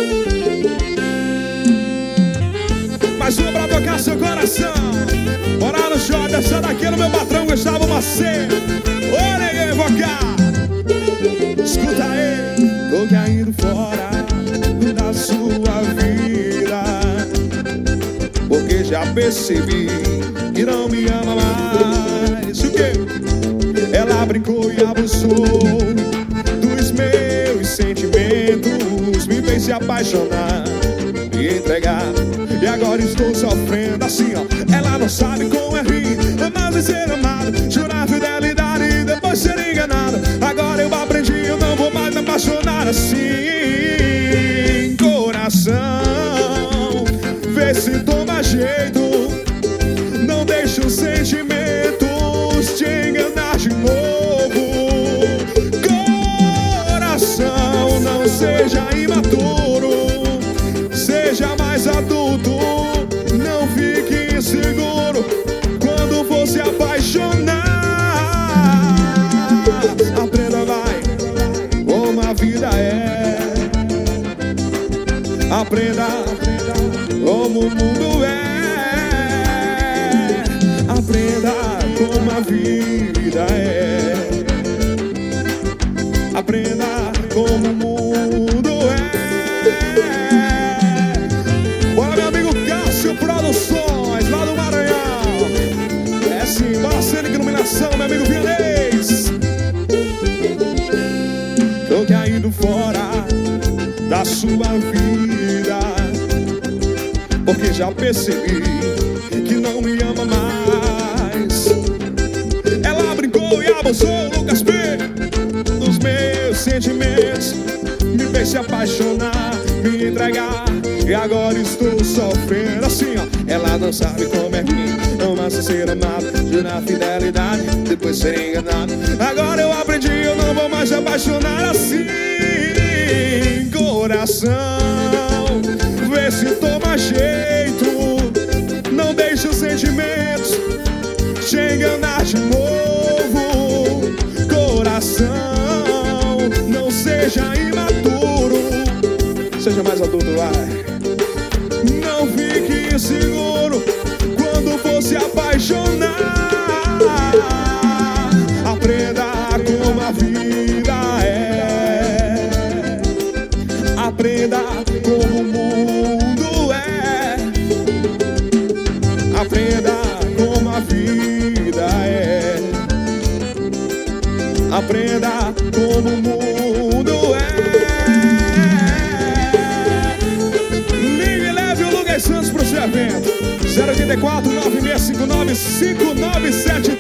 Mais uma pra tocar seu coração. Bora no show, essa daqui é no meu patrão Gustavo Macedo. Ô, neguinho, vocal. Escuta aí. Tô caindo fora da sua vida, porque já percebi que não me ama mais. O quê? Ela brincou e abusou dos meus sentimentos, me fez se apaixonar, me entregar, e agora estou sofrendo assim, ó. Ela não sabe como é rir, mas ser amado, jurar fidelidade e depois ser enganado. Agora eu aprendi, eu não vou mais me apaixonar assim. Coração, vê se toma jeito, não deixa os sentimentos te enganar de novo. Coração, não seja imaturo, seja mais adulto, não fique inseguro quando for se apaixonar. Aprenda, vai, como a vida é. Aprenda como o mundo é. Aprenda como a vida é. Aprenda como o mundo é. Bora, meu amigo Cássio Produções, lá do Maranhão. É sim, bora cena de iluminação, meu amigo Vianês. Tô caindo fora da sua vida, porque já percebi que não me ama mais. Ela brincou e abusou, Lucas P, dos meus sentimentos, me fez se apaixonar, me entregar, e agora estou sofrendo assim, ó. Ela não sabe como é ruim, não basta ser amado, jurar fidelidade, depois ser enganado. Agora eu aprendi, eu não vou mais me apaixonar assim. Coração, vê se toma jeito, não deixa os sentimentos te enganar de novo. Coração, não seja imaturo, seja mais adulto, vai. Não fique inseguro quando for se apaixonar. Aprenda como a vida é. Aprenda como o mundo é. Aprenda como a vida é. Aprenda como o mundo é. Ligue e leve o Lucas Santos pro seu evento. 084 9659 5972.